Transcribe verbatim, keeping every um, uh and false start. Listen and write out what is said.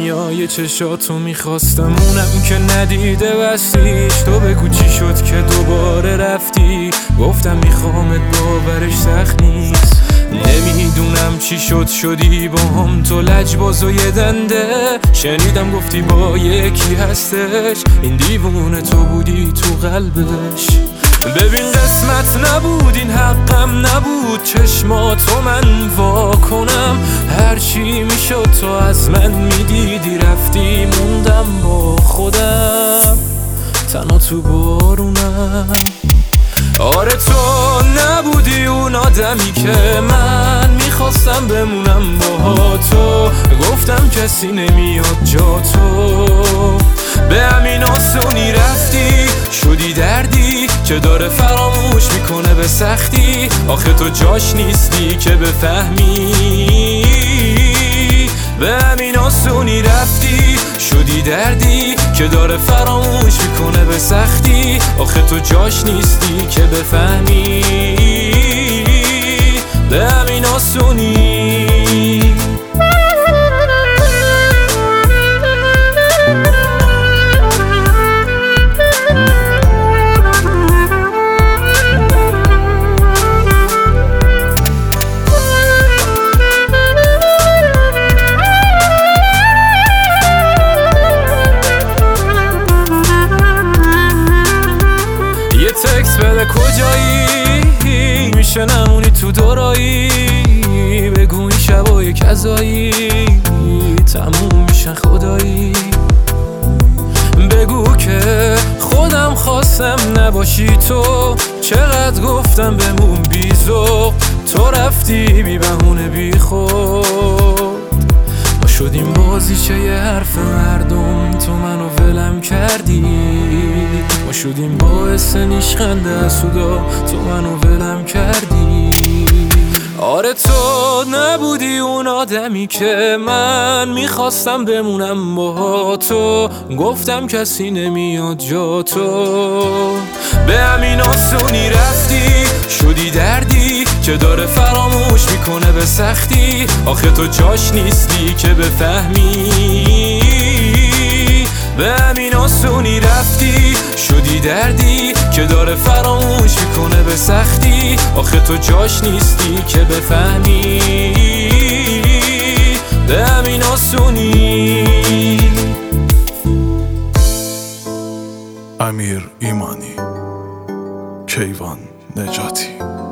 دنیای چشاتو میخواستم اونم که ندیده بستیش. تو بگو چی شد که دوباره رفتی؟ گفتم میخوامت باورش سخت نیست. نمیدونم چی شد شدی با هم تو لجباز و یه دنده. شنیدم گفتی با یکی هستش، این دیوونه تو بودی تو قلبش. ببین قسمت نبود این حقم نبود، چشماتو من وا کنم. هرچی میشد تو از من میدیدی رفتی، موندم با خودم تنها تو بارونم. آره تو نبودی اون آدمی که من میخواستم بمونم با تو. گفتم کسی نمیاد جا تو، به همین آسونی رفتی. شدی دردی که داره فراموش میکنه به سختی. آخه تو جاش نیستی که بفهمی، به همین آسونی رفتی. شدی دردی که داره فراموش میکنه به سختی. آخه تو جاش نیستی که بفهمی، به همین آسونی. تکس بده کجایی، میشه نمونی تو دورایی. بگو این شبای کذایی تموم میشن خدایی. بگو که خودم خواستم نباشی تو. چقدر گفتم بمون بیزو، تو رفتی بی بهونه بی خود. ما شدیم بازیچه یه حرف مردم، تو منو ولم کردی. ما شدیم باعث نیشخنده سودا، تو منو ولم کردی. آره تو نبودی اون آدمی که من میخواستم بمونم با تو. گفتم کسی نمیاد جا تو، به همین آسونی رفتی. شدی دردی که داره فراموش میکنه به سختی. آخه تو جاش نیستی که بفهمی، به همین آسونی رفتی. شدی دردی که داره فراموش میکنه به سختی. آخه تو جاش نیستی که بفهمی، به همین آسونی. امیر ایمانی، کیوان نجاتی.